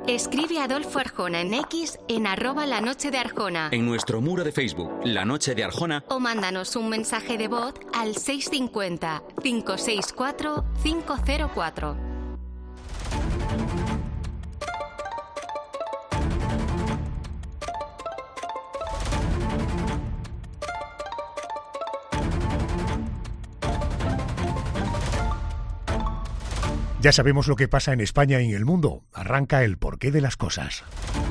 Escribe a Adolfo Arjona en X en @lanochedearjona. En nuestro muro de Facebook, La Noche de Arjona. O mándanos un mensaje de voz al 650 564 504. Ya sabemos lo que pasa en España y en el mundo. Arranca el porqué de las cosas.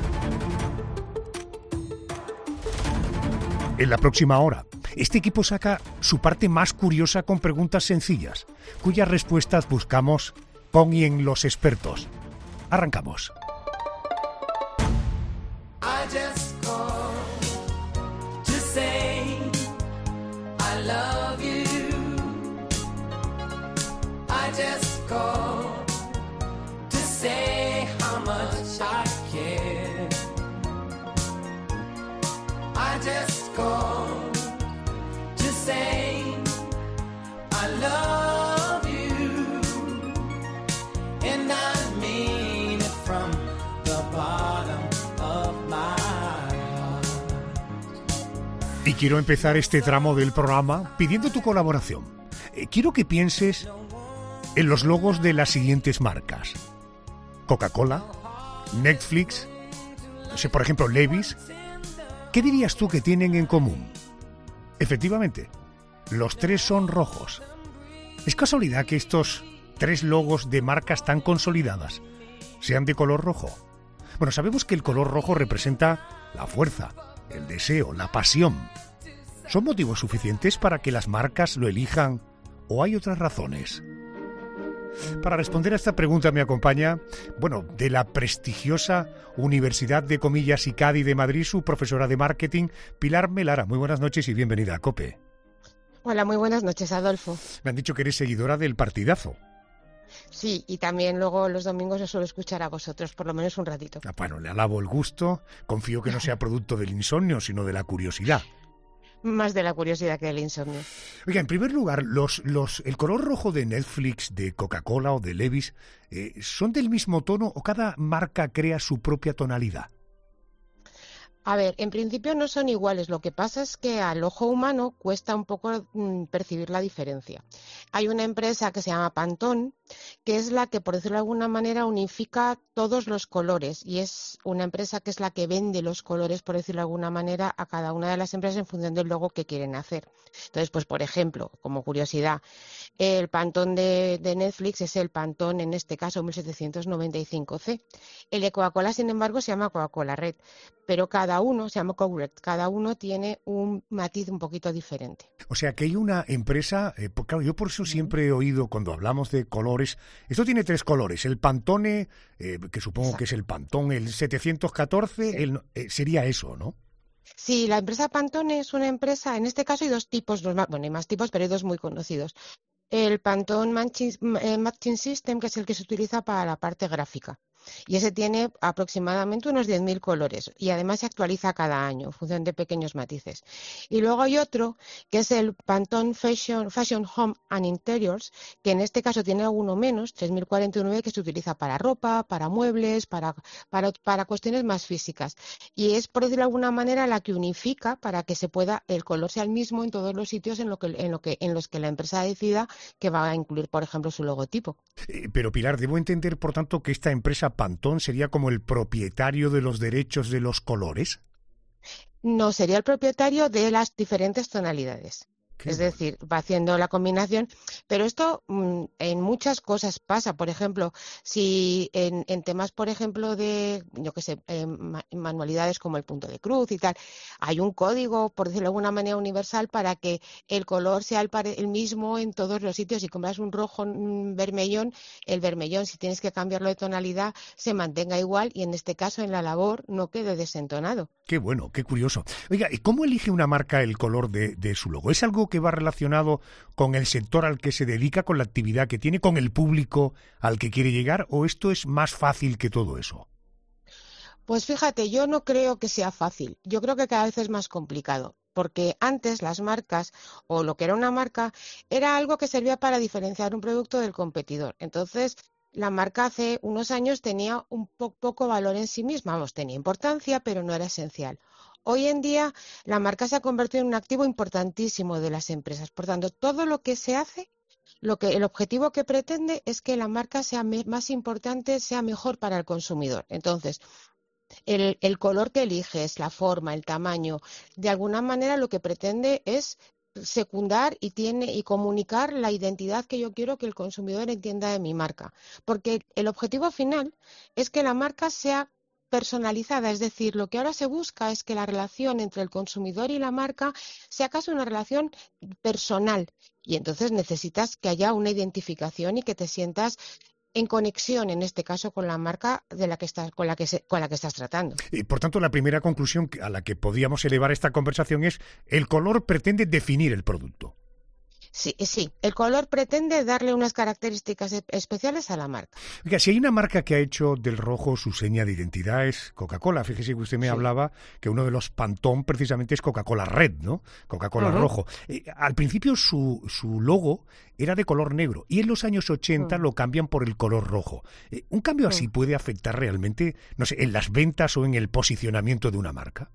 En la próxima hora, este equipo saca su parte más curiosa con preguntas sencillas, cuyas respuestas buscamos con y en los expertos. Arrancamos. Y quiero empezar este tramo del programa pidiendo tu colaboración. Quiero que pienses en los logos de las siguientes marcas: Coca-Cola, Netflix, no sé, por ejemplo, Levi's. ¿Qué dirías tú que tienen en común? Efectivamente, los tres son rojos. ¿Es casualidad que estos tres logos de marcas tan consolidadas sean de color rojo? Bueno, sabemos que el color rojo representa la fuerza, el deseo, la pasión. ¿Son motivos suficientes para que las marcas lo elijan o hay otras razones? Para responder a esta pregunta me acompaña, de la prestigiosa Universidad de Comillas y Cádiz de Madrid, su profesora de marketing, Pilar Melara. Muy buenas noches y bienvenida a COPE. Hola, muy buenas noches, Adolfo. Me han dicho que eres seguidora del partidazo. Sí, y también luego los domingos os suelo escuchar a vosotros, por lo menos un ratito. Bueno, le alabo el gusto. Confío que no sea producto del insomnio, sino de la curiosidad. Más de la curiosidad que del insomnio. Oiga, en primer lugar, el color rojo de Netflix, de Coca-Cola o de Levi's, ¿son del mismo tono o cada marca crea su propia tonalidad? A ver, en principio no son iguales. Lo que pasa es que al ojo humano cuesta un poco percibir la diferencia. Hay una empresa que se llama Pantone, que es la que, por decirlo de alguna manera, unifica todos los colores, y es una empresa que es la que vende los colores, por decirlo de alguna manera, a cada una de las empresas en función del logo que quieren hacer. Entonces, pues por ejemplo, como curiosidad, el Pantone de Netflix es el Pantone, en este caso 1795C. El de Coca-Cola, sin embargo, se llama Coca-Cola Red, pero cada uno se llama Coke Red, cada uno tiene un matiz un poquito diferente. O sea que hay una empresa, claro, yo por eso siempre he oído cuando hablamos de colores, esto tiene tres colores: el Pantone, que supongo Exacto. que es el Pantone, el 714, sí. Sería eso, ¿no? Sí, la empresa Pantone es una empresa, en este caso hay dos tipos, hay más tipos, pero hay dos muy conocidos. El Pantone Matching System, que es el que se utiliza para la parte gráfica. Y ese tiene aproximadamente unos 10.000 colores y además se actualiza cada año en función de pequeños matices. Y luego hay otro que es el Pantone Fashion Home and Interiors, que en este caso tiene alguno menos, 3.049, que se utiliza para ropa, para muebles, para cuestiones más físicas. Y es, por decirlo de alguna manera, la que unifica para que el color sea el mismo en todos los sitios en los que la empresa decida que va a incluir, por ejemplo, su logotipo. Pero Pilar, debo entender, por tanto, que esta empresa Pantone sería como el propietario de los derechos de los colores. No, sería el propietario de las diferentes tonalidades. Es decir, va haciendo la combinación, pero esto en muchas cosas pasa. Por ejemplo, si en temas, por ejemplo, de, manualidades como el punto de cruz y tal, hay un código, por decirlo de alguna manera, universal para que el color sea el mismo en todos los sitios. Si compras un rojo, un vermellón, el vermellón, si tienes que cambiarlo de tonalidad, se mantenga igual y en este caso en la labor no quede desentonado. Qué bueno, qué curioso. Oiga, ¿y cómo elige una marca el color de su logo? ¿Es algo que va relacionado con el sector al que se dedica, con la actividad que tiene, con el público al que quiere llegar, o esto es más fácil que todo eso? Pues fíjate, yo no creo que sea fácil. Yo creo que cada vez es más complicado. Porque antes las marcas, o lo que era una marca, era algo que servía para diferenciar un producto del competidor. Entonces, la marca hace unos años tenía un poco valor en sí misma, vamos, tenía importancia, pero no era esencial. Hoy en día la marca se ha convertido en un activo importantísimo de las empresas. Por tanto, todo lo que se hace, el objetivo que pretende es que la marca sea más importante, sea mejor para el consumidor. Entonces, el color que eliges, la forma, el tamaño, de alguna manera lo que pretende es secundar y comunicar la identidad que yo quiero que el consumidor entienda de mi marca. Porque el objetivo final es que la marca sea personalizada, es decir, lo que ahora se busca es que la relación entre el consumidor y la marca sea casi una relación personal. Y entonces necesitas que haya una identificación y que te sientas en conexión, en este caso, con la marca con la que estás tratando. Y por tanto, la primera conclusión a la que podíamos elevar esta conversación es: el color pretende definir el producto. Sí, el color pretende darle unas características especiales a la marca. Oiga, si hay una marca que ha hecho del rojo su seña de identidad es Coca-Cola. Fíjese que usted me hablaba que uno de los Pantone precisamente es Coca-Cola Red, ¿no? Coca-Cola rojo. Al principio su logo era de color negro y en los años 80 lo cambian por el color rojo. ¿Un cambio así puede afectar realmente, no sé, en las ventas o en el posicionamiento de una marca?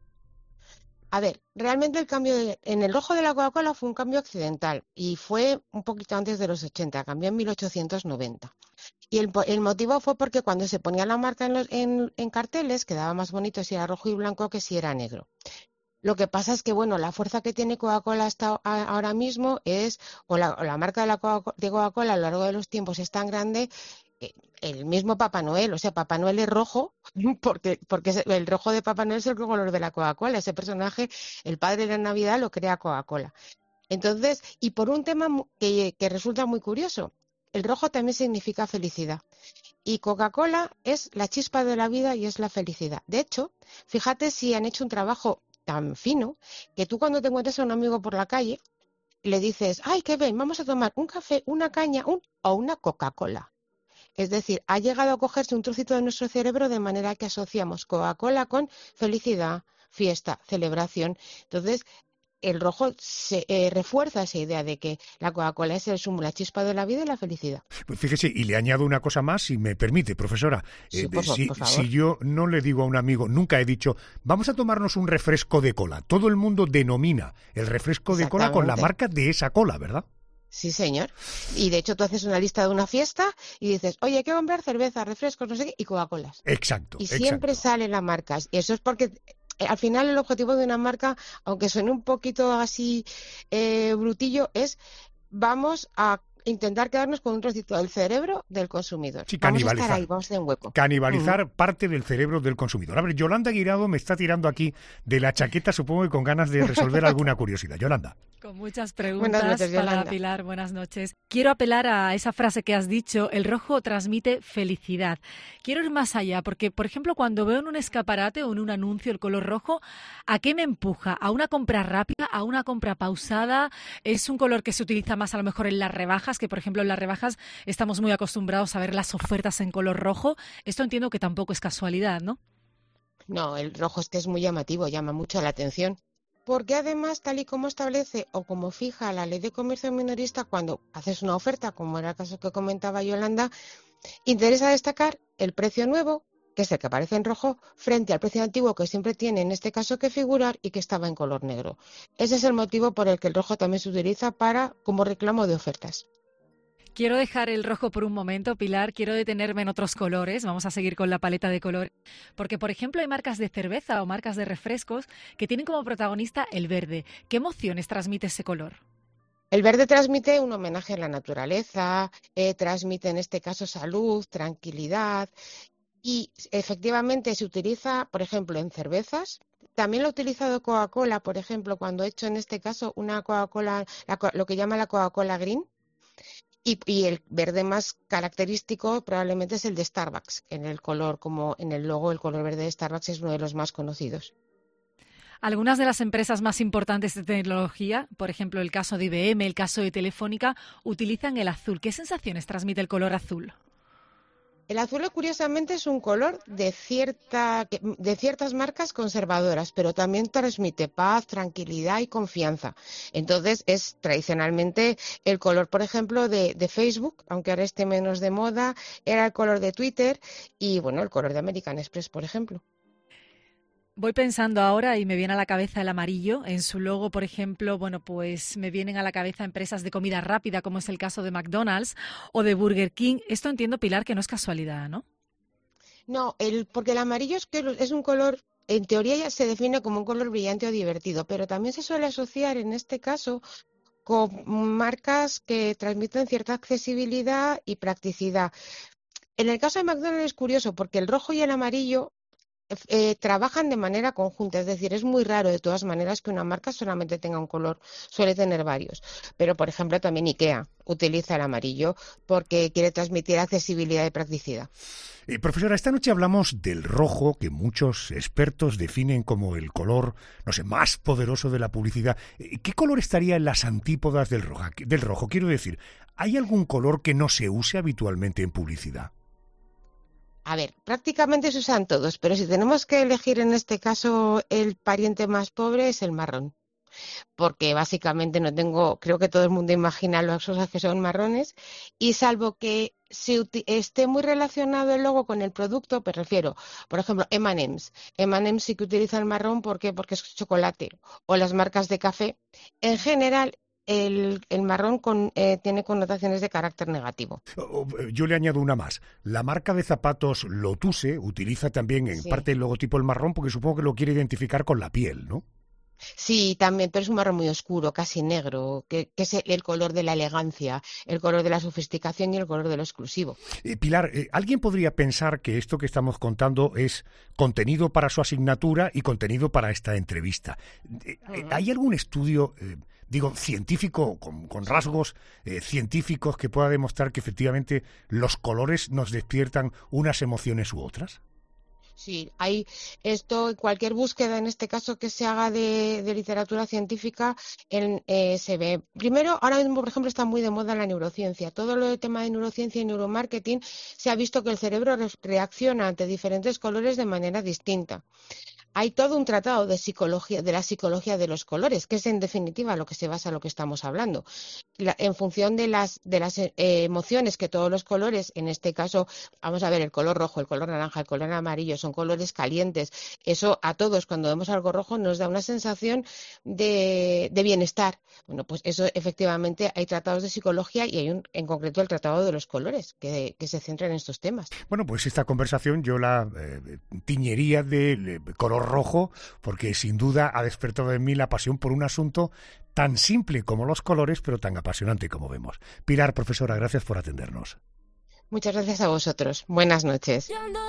A ver, realmente el cambio en el rojo de la Coca-Cola fue un cambio accidental y fue un poquito antes de los 80, cambió en 1890. Y el motivo fue porque cuando se ponía la marca en carteles quedaba más bonito si era rojo y blanco que si era negro. Lo que pasa es que, bueno, la fuerza que tiene Coca-Cola hasta ahora mismo la marca de Coca-Cola a lo largo de los tiempos es tan grande. El mismo Papá Noel, o sea, Papá Noel es rojo porque el rojo de Papá Noel es el color de la Coca-Cola. Ese personaje, el padre de la Navidad, lo crea Coca-Cola. Entonces, y por un tema que resulta muy curioso, el rojo también significa felicidad. Y Coca-Cola es la chispa de la vida y es la felicidad. De hecho, fíjate si han hecho un trabajo tan fino que tú cuando te encuentras a un amigo por la calle le dices: ¡ay, qué bien! Vamos a tomar un café, una caña o una Coca-Cola. Es decir, ha llegado a cogerse un trocito de nuestro cerebro de manera que asociamos Coca-Cola con felicidad, fiesta, celebración. Entonces, el rojo refuerza esa idea de que la Coca-Cola es la chispa de la vida y la felicidad. Pues fíjese, y le añado una cosa más, si me permite, profesora. Sí, por favor. Si yo no le digo a un amigo, nunca he dicho, vamos a tomarnos un refresco de cola. Todo el mundo denomina el refresco de cola con la marca de esa cola, ¿verdad? Sí, señor. Y de hecho tú haces una lista de una fiesta y dices: oye, hay que comprar cerveza, refrescos, no sé qué, y Coca-Colas. Exacto. Y siempre salen las marcas. Y eso es porque al final el objetivo de una marca, aunque suene un poquito así brutillo, es vamos a intentar quedarnos con un trocito del cerebro del consumidor. Sí, vamos a estar ahí, vamos a hacer un hueco. Canibalizar parte del cerebro del consumidor. A ver, Yolanda Guirado me está tirando aquí de la chaqueta, supongo que con ganas de resolver alguna curiosidad. Yolanda. Con muchas preguntas. Buenas noches, Yolanda. Para Pilar, buenas noches. Quiero apelar a esa frase que has dicho: el rojo transmite felicidad. Quiero ir más allá, porque, por ejemplo, cuando veo en un escaparate o en un anuncio el color rojo, ¿a qué me empuja? ¿A una compra rápida? ¿A una compra pausada? ¿Es un color que se utiliza más a lo mejor en las rebajas? Que, por ejemplo, en las rebajas estamos muy acostumbrados a ver las ofertas en color rojo. Esto entiendo que tampoco es casualidad, ¿no? No, el rojo es muy llamativo, llama mucho la atención. Porque además, tal y como establece o como fija la ley de comercio minorista, cuando haces una oferta, como era el caso que comentaba Yolanda, interesa destacar el precio nuevo, que es el que aparece en rojo, frente al precio antiguo que siempre tiene en este caso que figurar y que estaba en color negro. Ese es el motivo por el que el rojo también se utiliza como reclamo de ofertas. Quiero dejar el rojo por un momento, Pilar. Quiero detenerme en otros colores. Vamos a seguir con la paleta de colores. Porque, por ejemplo, hay marcas de cerveza o marcas de refrescos que tienen como protagonista el verde. ¿Qué emociones transmite ese color? El verde transmite un homenaje a la naturaleza, transmite en este caso salud, tranquilidad y efectivamente se utiliza, por ejemplo, en cervezas. También lo ha utilizado Coca-Cola, por ejemplo, cuando ha hecho en este caso una Coca-Cola, lo que llama la Coca-Cola Green. Y el verde más característico probablemente es el de Starbucks, en el color, como en el logo, el color verde de Starbucks es uno de los más conocidos. Algunas de las empresas más importantes de tecnología, por ejemplo el caso de IBM, el caso de Telefónica, utilizan el azul. ¿Qué sensaciones transmite el color azul? El azul, curiosamente, es un color de ciertas marcas conservadoras, pero también transmite paz, tranquilidad y confianza. Entonces, es tradicionalmente el color, por ejemplo, de Facebook, aunque ahora esté menos de moda, era el color de Twitter y, bueno, el color de American Express, por ejemplo. Voy pensando ahora y me viene a la cabeza el amarillo. En su logo, por ejemplo, bueno, pues me vienen a la cabeza empresas de comida rápida, como es el caso de McDonald's o de Burger King. Esto entiendo, Pilar, que no es casualidad, ¿no? No, porque el amarillo es un color, en teoría ya se define como un color brillante o divertido, pero también se suele asociar en este caso con marcas que transmiten cierta accesibilidad y practicidad. En el caso de McDonald's es curioso porque el rojo y el amarillo trabajan de manera conjunta, es decir, es muy raro de todas maneras que una marca solamente tenga un color, suele tener varios, pero por ejemplo también IKEA utiliza el amarillo porque quiere transmitir accesibilidad y practicidad. Profesora, esta noche hablamos del rojo, que muchos expertos definen como el color, no sé, más poderoso de la publicidad. ¿Qué color estaría en las antípodas del rojo? Quiero decir, ¿hay algún color que no se use habitualmente en publicidad? A ver, prácticamente se usan todos, pero si tenemos que elegir en este caso el pariente más pobre es el marrón, porque básicamente creo que todo el mundo imagina las cosas que son marrones, y salvo que esté muy relacionado el logo con el producto, me refiero, por ejemplo, M&M's. M&M's sí que utiliza el marrón porque es chocolate, o las marcas de café. En general, el marrón tiene connotaciones de carácter negativo. Yo le añado una más. La marca de zapatos Lotuse utiliza también en parte el logotipo el marrón porque supongo que lo quiere identificar con la piel, ¿no? Sí, también, pero es un marrón muy oscuro, casi negro, que es el color de la elegancia, el color de la sofisticación y el color de lo exclusivo. Pilar, ¿alguien podría pensar que esto que estamos contando es contenido para su asignatura y contenido para esta entrevista? ¿Hay algún estudio, científico, con rasgos científicos que pueda demostrar que efectivamente los colores nos despiertan unas emociones u otras? Sí, hay esto, cualquier búsqueda en este caso que se haga de literatura científica se ve. Primero, ahora mismo, por ejemplo, está muy de moda la neurociencia. Todo lo de tema de neurociencia y neuromarketing se ha visto que el cerebro reacciona ante diferentes colores de manera distinta. Hay todo un tratado de la psicología de los colores, que es en definitiva lo que se basa en lo que estamos hablando. En función de las emociones que todos los colores, en este caso, vamos a ver, el color rojo, el color naranja, el color amarillo, son colores calientes. Eso a todos, cuando vemos algo rojo, nos da una sensación de bienestar. Bueno, pues eso efectivamente hay tratados de psicología y hay en concreto el tratado de los colores, que se centra en estos temas. Bueno, pues esta conversación yo la tiñería de color rojo, porque sin duda ha despertado en mí la pasión por un asunto tan simple como los colores, pero tan apasionante como vemos. Pilar, profesora, gracias por atendernos. Muchas gracias a vosotros. Buenas noches.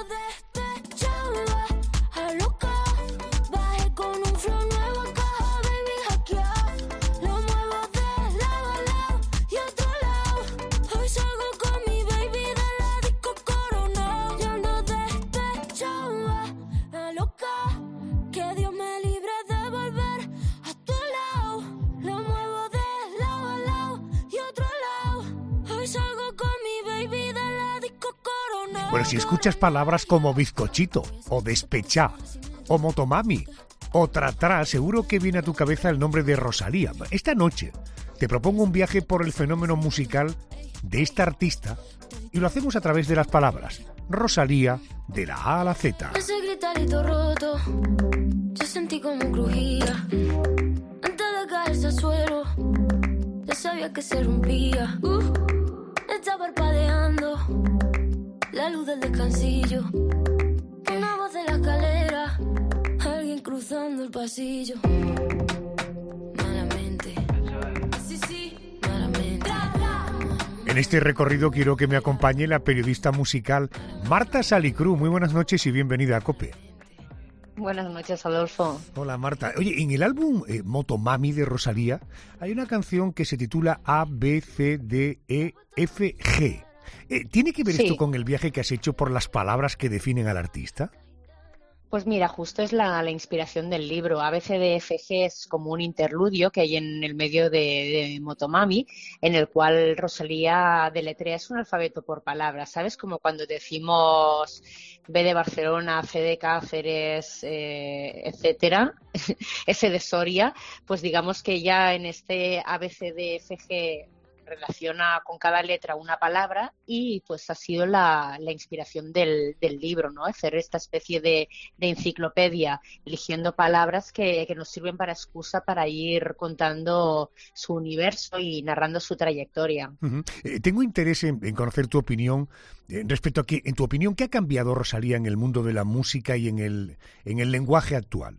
Bueno, si escuchas palabras como bizcochito, o despechá, o motomami, o tratrá, seguro que viene a tu cabeza el nombre de Rosalía. Esta noche te propongo un viaje por el fenómeno musical de esta artista y lo hacemos a través de las palabras. Rosalía, de la A a la Z. Ese gritarito roto, yo sentí como crujía. Antes de caerse al suelo, ya sabía que se rompía. Está parpadeando la luz del descansillo. Una voz de la escalera, alguien cruzando el pasillo. Malamente, sí, malamente. En este recorrido quiero que me acompañe la periodista musical Marta Salicrú. Muy buenas noches y bienvenida a COPE. Buenas noches, Adolfo. Hola, Marta. Oye, en el álbum Motomami de Rosalía hay una canción que se titula A, B, C, D, E, F, G. ¿Tiene que ver esto con el viaje que has hecho por las palabras que definen al artista? Pues mira, justo es la inspiración del libro. ABCDFG es como un interludio que hay en el medio de Motomami, en el cual Rosalía deletrea, es un alfabeto por palabras, ¿sabes? Como cuando decimos B de Barcelona, C de Cáceres, etcétera, S de Soria, pues digamos que ya en este ABCDFG relaciona con cada letra una palabra y pues ha sido la inspiración del libro, ¿no? Hacer esta especie de enciclopedia, eligiendo palabras que nos sirven para excusa para ir contando su universo y narrando su trayectoria. Uh-huh. Tengo interés en conocer tu opinión respecto a que, en tu opinión, ¿qué ha cambiado Rosalía en el mundo de la música y en el lenguaje actual?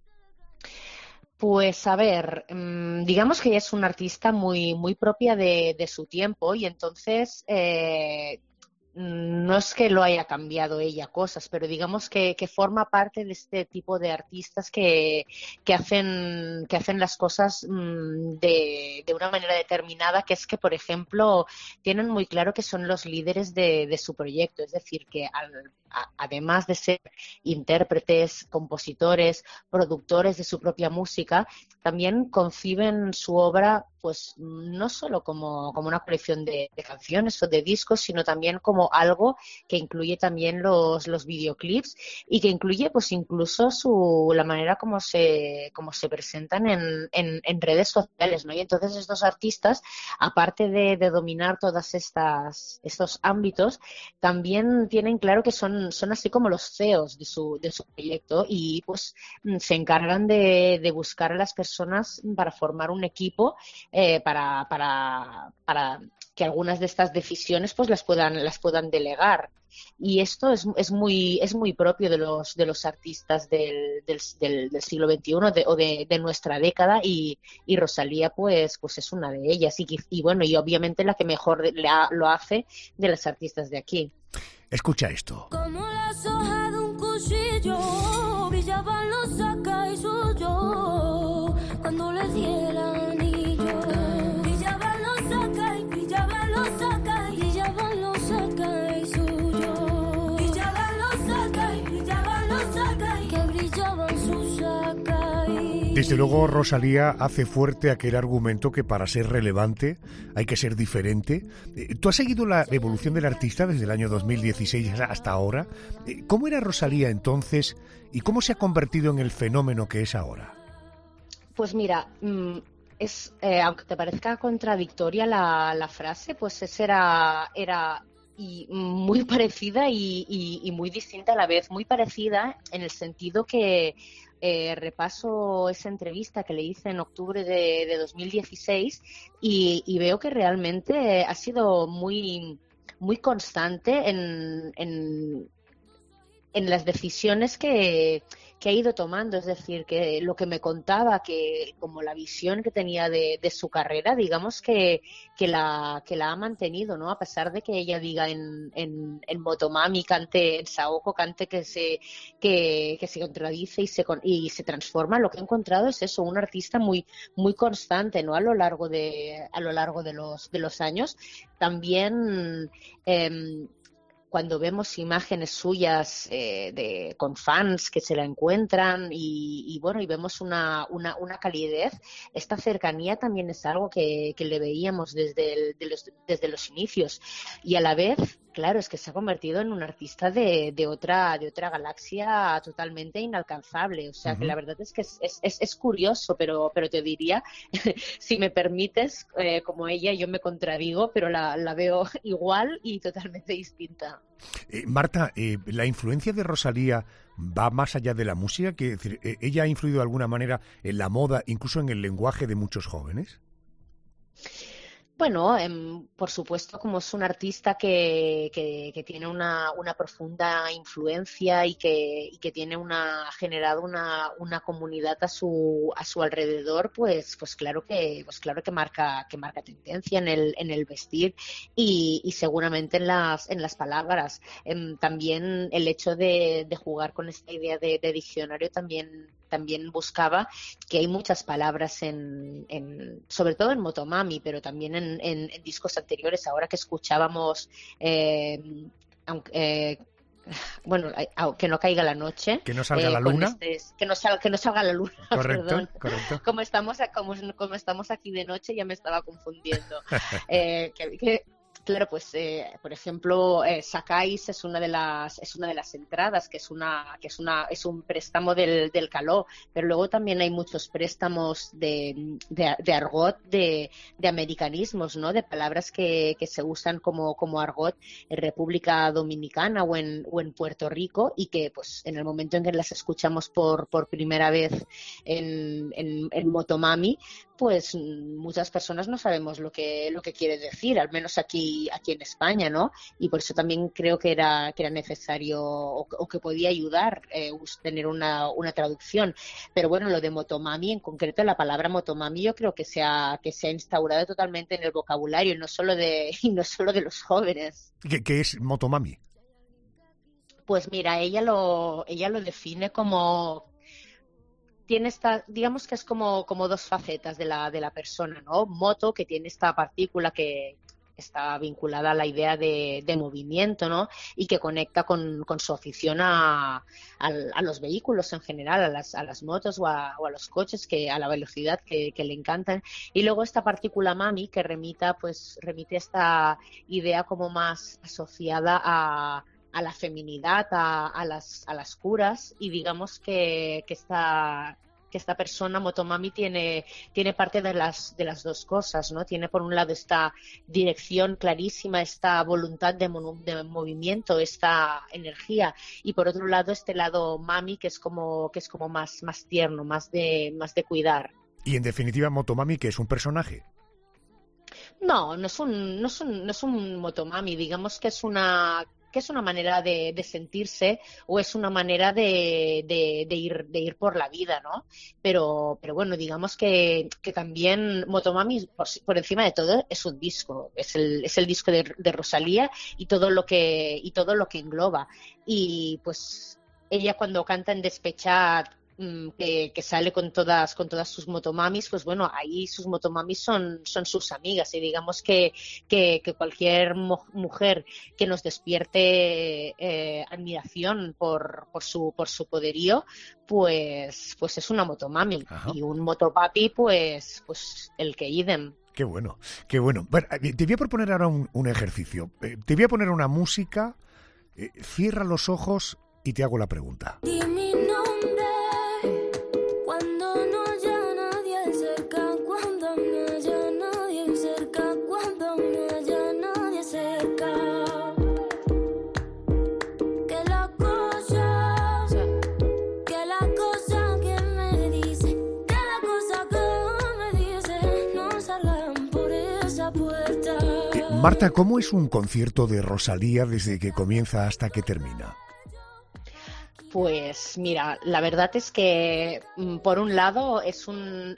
Pues a ver, digamos que ella es una artista muy propia de su tiempo y entonces no es que lo haya cambiado ella cosas, pero digamos que forma parte de este tipo de artistas que hacen las cosas de una manera determinada, que es que, por ejemplo, tienen muy claro que son los líderes de su proyecto, es decir, que además de ser intérpretes, compositores, productores de su propia música, también conciben su obra pues no solo como una colección de canciones o de discos, sino también como algo que incluye también los videoclips y que incluye pues incluso la manera como se presentan en redes sociales, ¿no? Y entonces estos artistas, aparte de dominar todas estos ámbitos, también tienen claro que son así como los CEOs de su proyecto y pues se encargan de buscar a las personas para formar un equipo para que algunas de estas decisiones pues las puedan delegar. Y esto es muy propio de los artistas del siglo XXI o de nuestra década y Rosalía pues es una de ellas y bueno, y obviamente la que mejor lo hace de las artistas de aquí. Escucha esto. Como las hojas de un cuchillo, brillaban los saca y suyo cuando le di el anillo. Brillaban los saca y brillaban los saca y brillaban los saca y suyo. Brillaban los saca y brillaban los saca y que brillaban sus saca y... Desde luego, Rosalía hace fuerte aquel argumento que para ser relevante hay que ser diferente. ¿Tú has seguido la evolución del artista desde el año 2016 hasta ahora? ¿Cómo era Rosalía entonces y cómo se ha convertido en el fenómeno que es ahora? Pues mira, aunque te parezca contradictoria la frase, pues era y muy parecida y muy distinta a la vez. Muy parecida en el sentido que repaso esa entrevista que le hice en octubre de 2016 y veo que realmente ha sido muy constante en las decisiones que ha ido tomando, es decir, que lo que me contaba, que como la visión que tenía de su carrera, digamos que la ha mantenido, ¿no? A pesar de que ella diga en Motomami, cante en Saoko, cante que se contradice y se transforma, lo que he encontrado es eso, un artista muy constante, ¿no? A lo largo de los años. También cuando vemos imágenes suyas con fans que se la encuentran y bueno, y vemos una calidez, esta cercanía también es algo que le veíamos desde los inicios y a la vez, claro, es que se ha convertido en un artista de otra galaxia totalmente inalcanzable, o sea, uh-huh. Que la verdad es que es curioso, pero te diría, si me permites, como ella, yo me contradigo, pero la veo igual y totalmente distinta. Marta, ¿la influencia de Rosalía va más allá de la música? Que, es decir, ¿ella ha influido de alguna manera en la moda, incluso en el lenguaje de muchos jóvenes? Bueno, por supuesto, como es un artista que tiene una profunda influencia y que tiene generado una comunidad a su alrededor, pues claro que marca tendencia en el vestir y seguramente en las palabras. También el hecho de jugar con esta idea de diccionario también buscaba que hay muchas palabras sobre todo en Motomami, pero también en discos anteriores. Ahora que escuchábamos bueno, que no caiga la noche. Que no salga la luna. Que no salga la luna, correcto, perdón. Correcto. Como estamos aquí de noche, ya me estaba confundiendo. Claro, pues por ejemplo, Sacáis es una de las entradas, que es un préstamo del caló, pero luego también hay muchos préstamos de argot, de americanismos, ¿no? De palabras que se usan como argot en República Dominicana o en Puerto Rico, y que pues en el momento en que las escuchamos por primera vez en Motomami, pues muchas personas no sabemos lo que quiere decir, al menos aquí en España, ¿no? Y por eso también creo que era necesario o que podía ayudar tener una traducción. Pero bueno, lo de Motomami, en concreto la palabra Motomami, yo creo que se ha instaurado totalmente en el vocabulario, y no solo de los jóvenes. ¿Qué es Motomami? Pues mira, ella lo define como... Tiene digamos que es como dos facetas de la persona, ¿no? Moto, que tiene esta partícula que está vinculada a la idea de movimiento, ¿no? Y que conecta con su afición a los vehículos en general, a las motos o a los coches, a la velocidad que le encantan. Y luego esta partícula mami, que remite a esta idea como más asociada a la feminidad, a las curas, y digamos que esta persona, Motomami, tiene parte de las dos cosas, ¿no? Tiene por un lado esta dirección clarísima, esta voluntad de movimiento, esta energía, y por otro lado este lado mami, que es como más tierno, más de cuidar. Y en definitiva, Motomami, ¿qué es un personaje? No es un Motomami, digamos que es una manera de sentirse, o es una manera de ir por la vida, ¿no? Pero bueno, digamos que también Motomami, por encima de todo, es un disco, es el disco de Rosalía, y todo lo que engloba. Y pues ella, cuando canta en Despechad, que sale con todas sus motomamis, pues bueno, ahí sus motomamis son sus amigas, y digamos que cualquier mujer que nos despierte admiración por su poderío, pues es una motomami. Ajá. Y un motopapi, pues el que idem. Qué bueno, qué bueno. Bueno, te voy a proponer ahora un ejercicio. Te voy a poner una música, cierra los ojos y te hago la pregunta. Marta, ¿cómo es un concierto de Rosalía desde que comienza hasta que termina? Pues mira, la verdad es que por un lado es un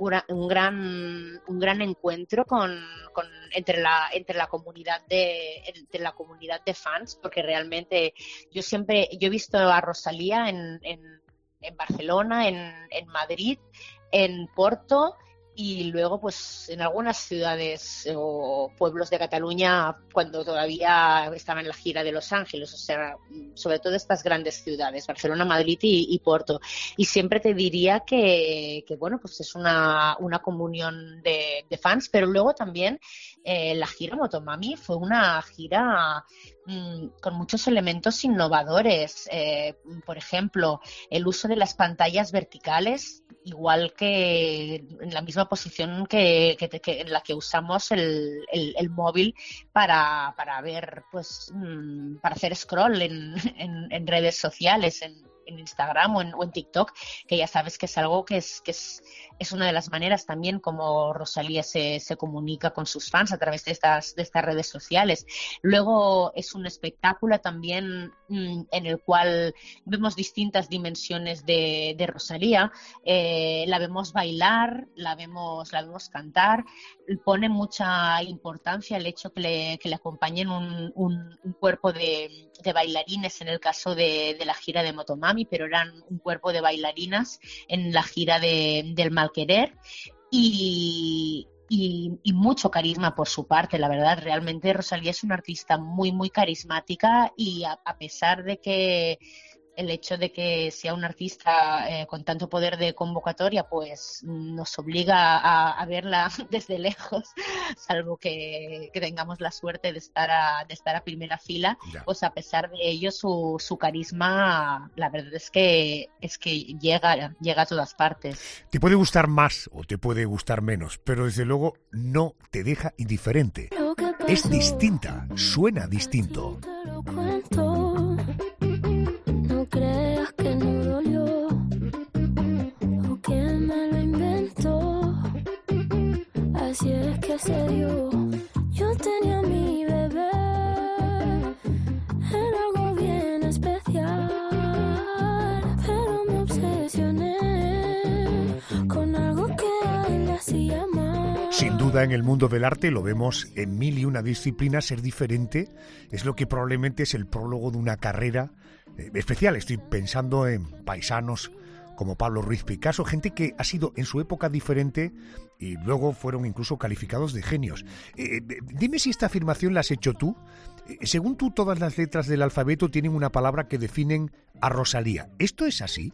gran encuentro entre la comunidad de fans, porque realmente yo he visto a Rosalía en Barcelona, en Madrid, en Porto, y luego pues en algunas ciudades o pueblos de Cataluña cuando todavía estaba en la gira de Los Ángeles, o sea, sobre todo estas grandes ciudades, Barcelona, Madrid y Porto. Y siempre te diría que bueno, pues es una comunión de fans, pero luego también la gira Motomami fue una gira con muchos elementos innovadores. Por ejemplo, el uso de las pantallas verticales, igual que en la misma posición que en la que usamos el móvil para ver, pues para hacer scroll en redes sociales, en Instagram o en TikTok, que ya sabes que es algo que es una de las maneras también como Rosalía se comunica con sus fans, a través de estas redes sociales. Luego es un espectáculo también en el cual vemos distintas dimensiones de Rosalía. La vemos bailar, la vemos cantar. Pone mucha importancia el hecho que le acompañen un cuerpo de bailarines en el caso de la gira de Motomami, pero eran un cuerpo de bailarinas en la gira del Malquerer. Y y mucho carisma por su parte, la verdad. Realmente Rosalía es una artista muy, muy carismática y a pesar de que el hecho de que sea un artista con tanto poder de convocatoria, pues nos obliga a verla desde lejos, salvo que tengamos la suerte de estar a primera fila. Ya. Pues a pesar de ello, su carisma, la verdad es que llega a todas partes. Te puede gustar más o te puede gustar menos, pero desde luego no te deja indiferente. Es distinta, suena distinto. Creas que no dolió o que me lo inventó, así es que se dio. Yo tenía mi bebé, era algo bien especial, pero me obsesioné con algo que a él le hacía mal. Sin duda, en el mundo del arte lo vemos en mil y una disciplinas. Ser diferente es lo que probablemente es el prólogo de una carrera especial. Estoy pensando en paisanos como Pablo Ruiz Picasso, gente que ha sido en su época diferente y luego fueron incluso calificados de genios. Dime si esta afirmación la has hecho tú. Según tú, todas las letras del alfabeto tienen una palabra que definen a Rosalía. ¿Esto es así?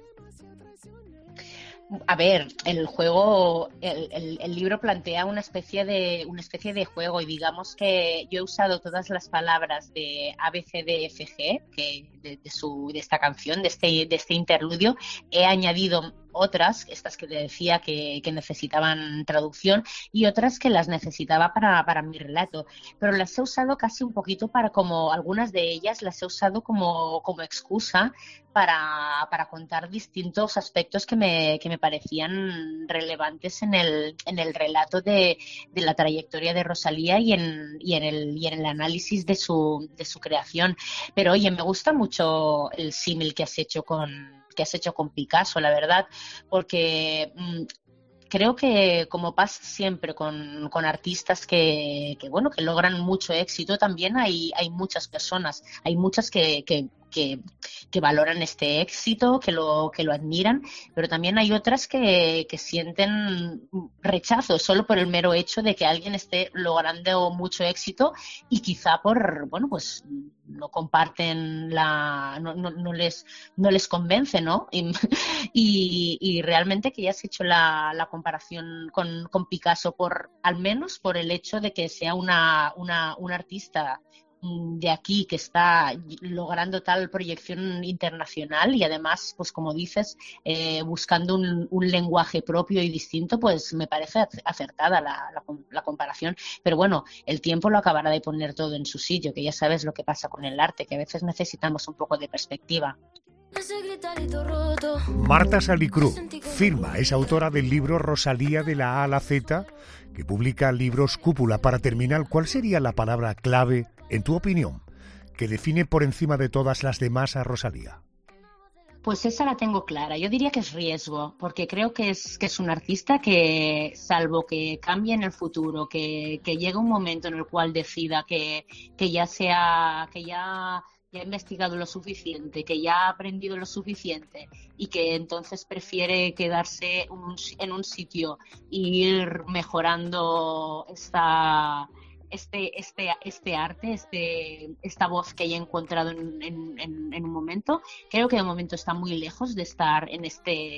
A ver, el juego, el libro plantea una especie de juego, y digamos que yo he usado todas las palabras de A, B, C, D, F, G, que de esta canción, de este interludio. He añadido otras, estas que te decía que necesitaban traducción, y otras que las necesitaba para mi relato, pero las he usado casi un poquito como algunas de ellas las he usado como excusa para contar distintos aspectos que me parecían relevantes en el relato de la trayectoria de Rosalía y en el análisis de su creación. Pero oye, me gusta mucho el símil que has hecho con Picasso, la verdad, porque creo que, como pasa siempre con artistas que logran mucho éxito, también hay muchas personas, hay muchas que valoran este éxito, que lo admiran, pero también hay otras que sienten rechazo solo por el mero hecho de que alguien esté logrando mucho éxito y quizá pues no comparten no les convence, ¿no? Y realmente que ya has hecho la comparación con Picasso al menos por el hecho de que sea un artista de aquí que está logrando tal proyección internacional y además, pues como dices, buscando un lenguaje propio y distinto, pues me parece acertada la comparación. Pero bueno, el tiempo lo acabará de poner todo en su sitio, que ya sabes lo que pasa con el arte, que a veces necesitamos un poco de perspectiva. Marta Salicrú, firma, es autora del libro Rosalía de la A a la Z, que publica Libros Cúpula. Para terminar, ¿cuál sería la palabra clave, en tu opinión, que define por encima de todas las demás a Rosalía? Pues esa la tengo clara. Yo diría que es riesgo, porque creo que es un artista que, salvo que cambie en el futuro, que llegue un momento en el cual decida que ya ha investigado lo suficiente, que ya ha aprendido lo suficiente y que entonces prefiere quedarse en un sitio e ir mejorando este arte, esta voz que haya encontrado en un momento. Creo que de momento está muy lejos de estar en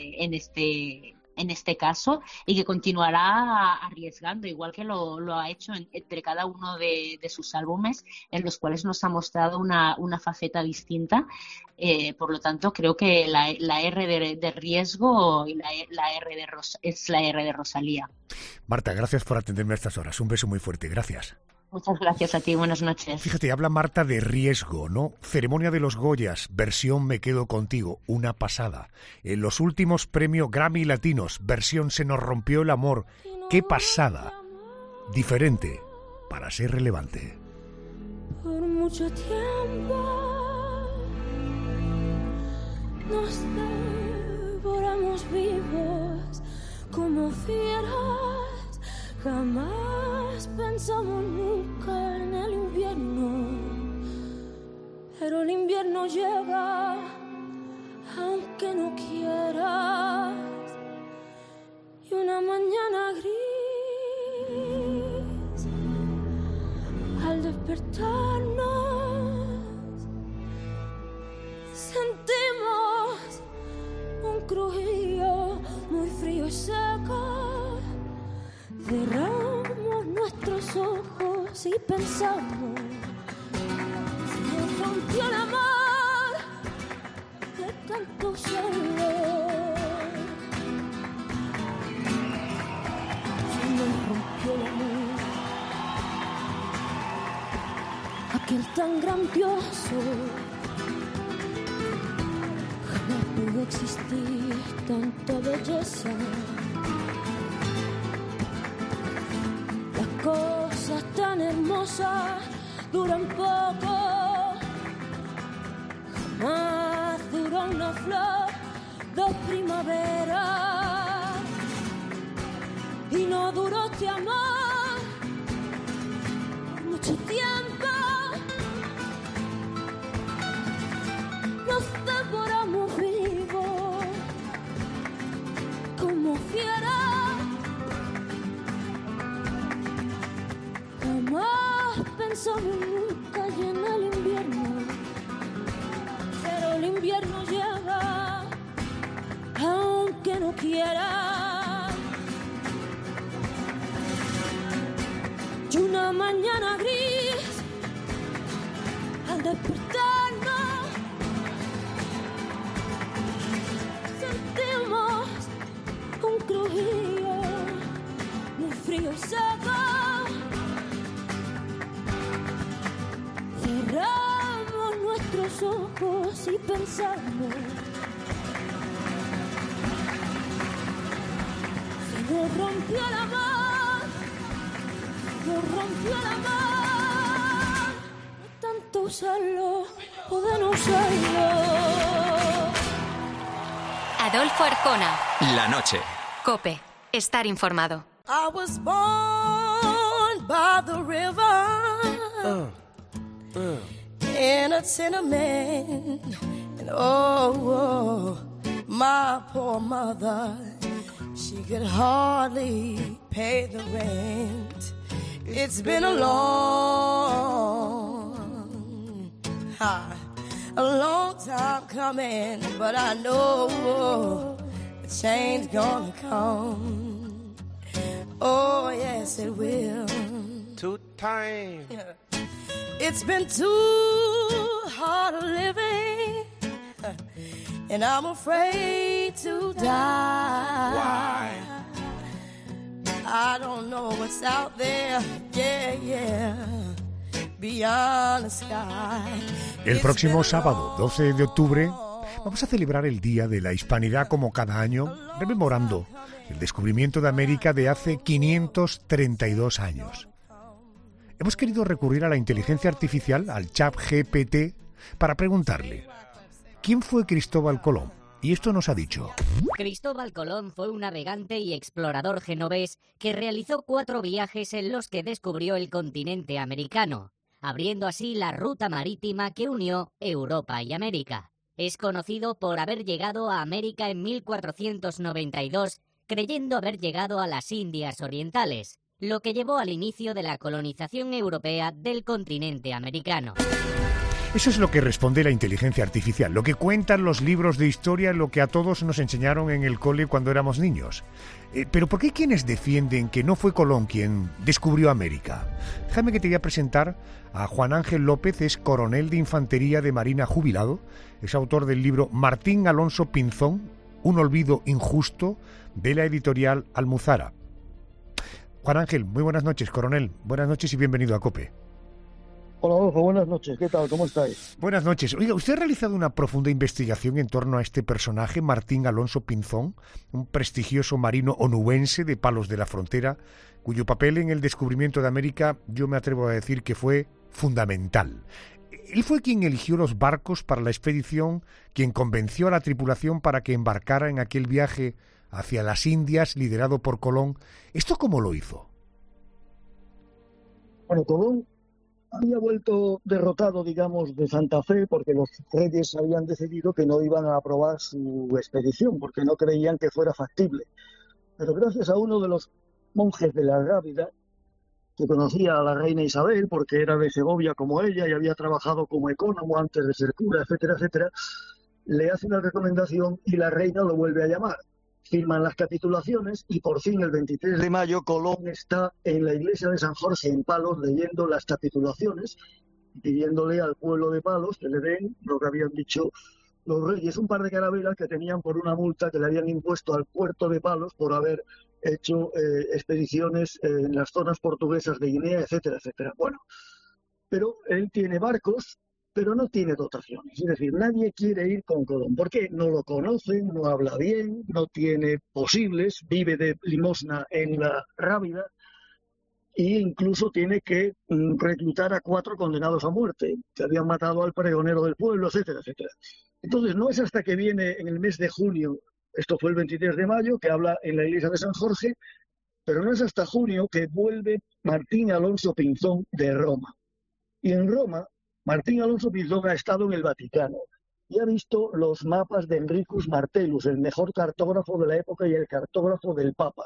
este caso, y que continuará arriesgando, igual que lo ha hecho entre cada uno de sus álbumes, en los cuales nos ha mostrado una faceta distinta. Por lo tanto, creo que la R de riesgo y es la R de Rosalía. Marta, gracias por atenderme a estas horas. Un beso muy fuerte. Gracias. Muchas gracias a ti, buenas noches. Fíjate, habla Marta de riesgo, ¿no? Ceremonia de los Goyas, versión Me quedo contigo, una pasada. En los últimos premios Grammy Latinos, versión Se nos rompió el amor. ¡Qué pasada! Diferente, para ser relevante. Por mucho tiempo nos devoramos vivos como fieras. Jamás pensamos nunca en el invierno, pero el invierno llega aunque no quieras, y una mañana gris y pensamos, se nos rompió el amor de tanto serlo. Se nos rompió el amor, aquel tan grandioso. Jamás pudo existir tanta belleza. Las cosas tan hermosas duran poco. Jamás duró una flor de primavera. Y no duró este amor mucho tiempo. Nos devoramos vivos como fieras. Jamás pensamos nunca y en el invierno, pero el invierno llega aunque no quiera. Y una mañana gris, al despertarnos, sentimos un crujido muy frío y seco. Cerramos nuestros ojos y pensamos, se nos rompió el amor, se nos rompió el amor, de tanto usarlo o de no usarlo. Adolfo Arjona. La noche. COPE. Estar informado. I was born by the river in a tenement, and oh, my poor mother, she could hardly pay the rent. It's been a long time coming, but I know the change gonna come. Oh yes, it will. Too time. It's been too hard living, and I'm afraid to die. Why? I don't know what's out there, yeah, beyond the sky. El próximo sábado, 12 de octubre, vamos a celebrar el Día de la Hispanidad como cada año, rememorando el descubrimiento de América de hace 532 años. Hemos querido recurrir a la inteligencia artificial, al ChatGPT, para preguntarle, ¿quién fue Cristóbal Colón? Y esto nos ha dicho. Cristóbal Colón fue un navegante y explorador genovés que realizó 4 viajes en los que descubrió el continente americano, abriendo así la ruta marítima que unió Europa y América. Es conocido por haber llegado a América en 1492, creyendo haber llegado a las Indias Orientales, lo que llevó al inicio de la colonización europea del continente americano. Eso es lo que responde la inteligencia artificial, lo que cuentan los libros de historia, lo que a todos nos enseñaron en el cole cuando éramos niños. Pero ¿por qué quienes defienden que no fue Colón quien descubrió América? Déjame que te voy a presentar a Juan Ángel López, es coronel de Infantería de Marina jubilado, es autor del libro Martín Alonso Pinzón, un olvido injusto, de la editorial Almuzara. Juan Ángel, muy buenas noches, coronel. Buenas noches y bienvenido a COPE. Hola, Adolfo, buenas noches. ¿Qué tal? ¿Cómo estáis? Buenas noches. Oiga, usted ha realizado una profunda investigación en torno a este personaje, Martín Alonso Pinzón, un prestigioso marino onubense de Palos de la Frontera, cuyo papel en el descubrimiento de América yo me atrevo a decir que fue fundamental. Él fue quien eligió los barcos para la expedición, quien convenció a la tripulación para que embarcara en aquel viaje hacia las Indias, liderado por Colón. ¿Esto cómo lo hizo? Bueno, Colón había vuelto derrotado, digamos, de Santa Fe, porque los reyes habían decidido que no iban a aprobar su expedición, porque no creían que fuera factible. Pero gracias a uno de los monjes de la Rábida, que conocía a la reina Isabel, porque era de Segovia como ella y había trabajado como ecónomo antes de ser cura, etcétera, etcétera, le hace una recomendación y la reina lo vuelve a llamar. firman las capitulaciones y por fin el 23 de mayo Colón está en la iglesia de San Jorge en Palos leyendo las capitulaciones, pidiéndole al pueblo de Palos que le den lo que habían dicho los reyes, un par de carabelas que tenían por una multa que le habían impuesto al puerto de Palos por haber hecho expediciones en las zonas portuguesas de Guinea, etcétera, etcétera. Bueno, pero él tiene barcos, pero no tiene dotaciones. Es decir, nadie quiere ir con Colón. ¿Por qué? No lo conocen, no habla bien, no tiene posibles, vive de limosna en la Rábida e incluso tiene que reclutar a 4 condenados a muerte que habían matado al pregonero del pueblo, etcétera, etcétera. Entonces, no es hasta que viene en el mes de junio, esto fue el 23 de mayo, que habla en la iglesia de San Jorge, pero no es hasta junio que vuelve Martín Alonso Pinzón de Roma. Y en Roma, Martín Alonso Pinzón ha estado en el Vaticano y ha visto los mapas de Enricus Martellus, el mejor cartógrafo de la época y el cartógrafo del Papa.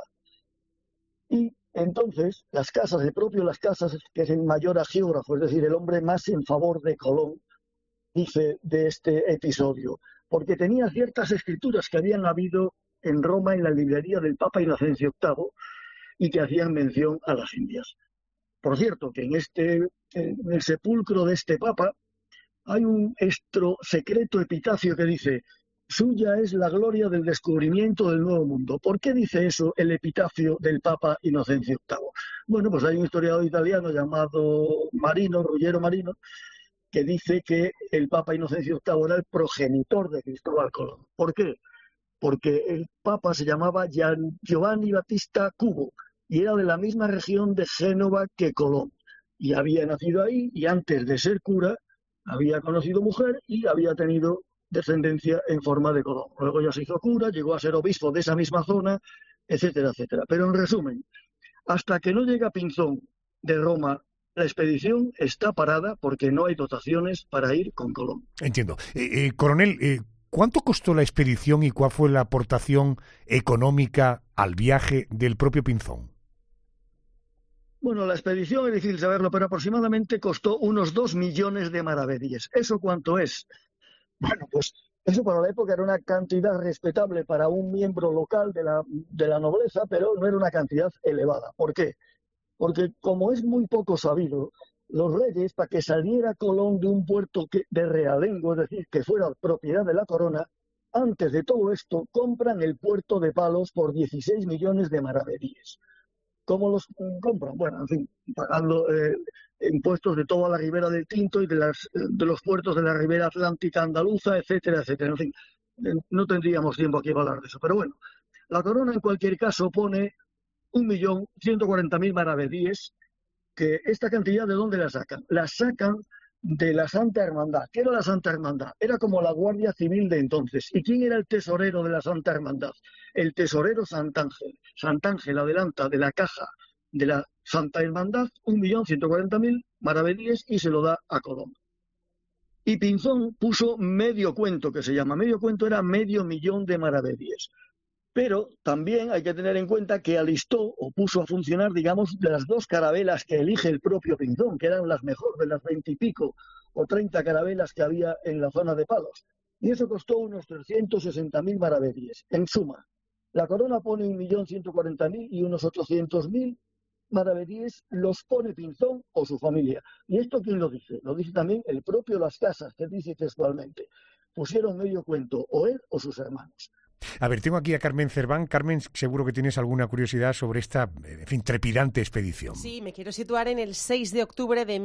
Y entonces, las casas, que es el mayor agiógrafo, es decir, el hombre más en favor de Colón, dice de este episodio, porque tenía ciertas escrituras que habían habido en Roma en la librería del Papa Inocencio VIII y que hacían mención a las Indias. Por cierto, que en el sepulcro de este Papa hay un secreto epitafio que dice: suya es la gloria del descubrimiento del Nuevo Mundo. ¿Por qué dice eso el epitafio del Papa Inocencio VIII? Bueno, pues hay un historiador italiano llamado Ruggero Marino, que dice que el Papa Inocencio VIII era el progenitor de Cristóbal Colón. ¿Por qué? Porque el Papa se llamaba Giovanni Battista Cubo y era de la misma región de Génova que Colón. Y había nacido ahí y antes de ser cura había conocido mujer y había tenido descendencia en forma de Colón. Luego ya se hizo cura, llegó a ser obispo de esa misma zona, etcétera, etcétera. Pero en resumen, hasta que no llega Pinzón de Roma, la expedición está parada porque no hay dotaciones para ir con Colón. Entiendo. Coronel, ¿cuánto costó la expedición y cuál fue la aportación económica al viaje del propio Pinzón? Bueno, la expedición es difícil saberlo, pero aproximadamente costó unos 2 millones de maravedíes. ¿Eso cuánto es? Bueno, pues eso para la época era una cantidad respetable para un miembro local de la nobleza, pero no era una cantidad elevada. ¿Por qué? Porque, como es muy poco sabido, los reyes, para que saliera Colón de un puerto de realengo, es decir, que fuera propiedad de la corona, antes de todo esto compran el puerto de Palos por 16 millones de maravedíes. ¿Cómo los compran? Bueno, en fin, pagando impuestos de toda la ribera del Tinto y de los puertos de la ribera atlántica andaluza, etcétera, etcétera. En fin, no tendríamos tiempo aquí para hablar de eso. Pero bueno, la corona en cualquier caso pone 1.140.000 maravedíes, que esta cantidad ¿de dónde la sacan? La sacan de la Santa Hermandad. ¿Qué era la Santa Hermandad? Era como la Guardia Civil de entonces. ¿Y quién era el tesorero de la Santa Hermandad? El tesorero Santángel. Santángel adelanta de la caja de la Santa Hermandad 1.140.000 maravedíes y se lo da a Colón. Y Pinzón puso medio cuento, que se llama. Medio cuento era 500.000 de maravedíes. Pero también hay que tener en cuenta que alistó o puso a funcionar, digamos, de las 2 carabelas que elige el propio Pinzón, que eran las mejores de las 20 y pico o 30 carabelas que había en la zona de Palos. Y eso costó unos 360.000 maravedíes. En suma, la corona pone 1.140.000 y unos 800.000 maravedíes los pone Pinzón o su familia. ¿Y esto quién lo dice? Lo dice también el propio Las Casas, que dice textualmente: pusieron medio cuento o él o sus hermanos. A ver, tengo aquí a Carmen Cerván. Carmen, seguro que tienes alguna curiosidad sobre esta, en fin, trepidante expedición. Sí, me quiero situar en el 6 de octubre de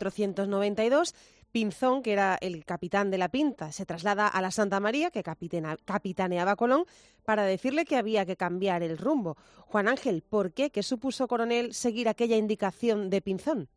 1492. Pinzón, que era el capitán de la Pinta, se traslada a la Santa María, que capitaneaba Colón, para decirle que había que cambiar el rumbo. Juan Ángel, ¿por qué? ¿Qué supuso, coronel, seguir aquella indicación de Pinzón?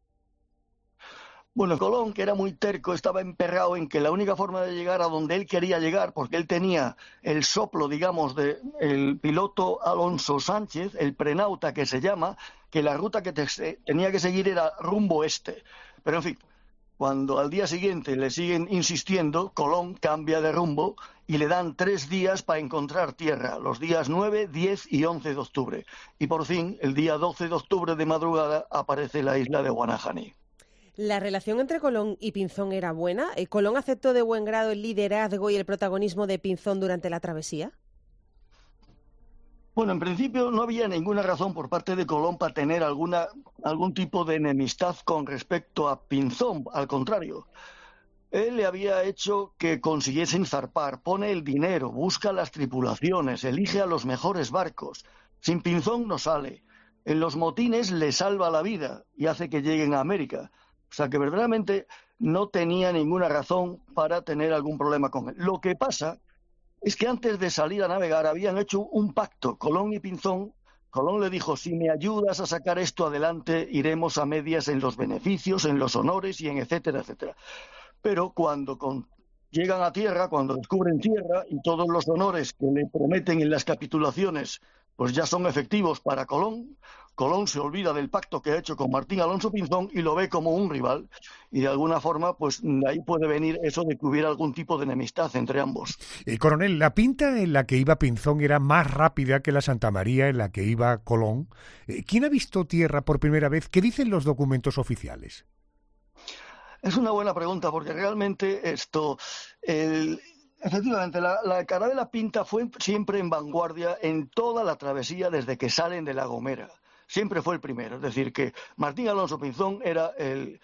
Bueno, Colón, que era muy terco, estaba emperrado en que la única forma de llegar a donde él quería llegar, porque él tenía el soplo, digamos, del piloto Alonso Sánchez, el prenauta que se llama, que la ruta que tenía que seguir era rumbo este. Pero en fin, cuando al día siguiente le siguen insistiendo, Colón cambia de rumbo y le dan 3 días para encontrar tierra, los días 9, 10 y 11 de octubre. Y por fin, el día 12 de octubre de madrugada, aparece la isla de Guanahani. ¿La relación entre Colón y Pinzón era buena? ¿Colón aceptó de buen grado el liderazgo y el protagonismo de Pinzón durante la travesía? Bueno, en principio no había ninguna razón por parte de Colón para tener algún tipo de enemistad con respecto a Pinzón, al contrario. Él le había hecho que consiguiesen zarpar, pone el dinero, busca las tripulaciones, elige a los mejores barcos. Sin Pinzón no sale. En los motines le salva la vida y hace que lleguen a América. O sea que verdaderamente no tenía ninguna razón para tener algún problema con él. Lo que pasa es que antes de salir a navegar habían hecho un pacto, Colón y Pinzón. Colón le dijo, si me ayudas a sacar esto adelante, iremos a medias en los beneficios, en los honores y en etcétera, etcétera. Pero cuando llegan a tierra, cuando descubren tierra y todos los honores que le prometen en las capitulaciones pues ya son efectivos para Colón, Colón se olvida del pacto que ha hecho con Martín Alonso Pinzón y lo ve como un rival. Y de alguna forma, pues de ahí puede venir eso de que hubiera algún tipo de enemistad entre ambos. Coronel, la pinta en la que iba Pinzón era más rápida que la Santa María en la que iba Colón. ¿Quién ha visto tierra por primera vez? ¿Qué dicen los documentos oficiales? Es una buena pregunta porque realmente efectivamente, la carabela Pinta fue siempre en vanguardia en toda la travesía desde que salen de La Gomera. Siempre fue el primero. Es decir, que Martín Alonso Pinzón era